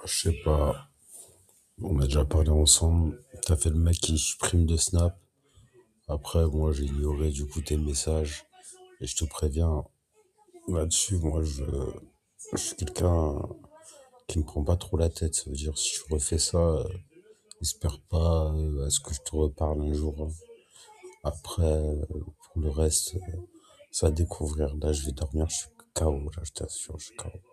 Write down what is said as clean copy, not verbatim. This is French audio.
Je sais pas, on a déjà parlé ensemble. T'as fait le mec qui supprime de Snap. Après, moi, j'ai ignoré du coup tes messages. Et je te préviens, là-dessus, je suis quelqu'un qui me prend pas trop la tête. Ça veut dire, si tu refais ça, espère pas à ce que je te reparle un jour. Après, pour le reste, ça à découvrir. Là, je vais dormir, je suis KO, là, je t'assure, je suis KO.